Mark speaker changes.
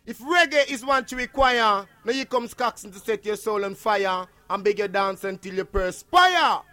Speaker 1: If reggae is what you require, now here comes Coxsone to set your soul on fire and beg you dance until you perspire.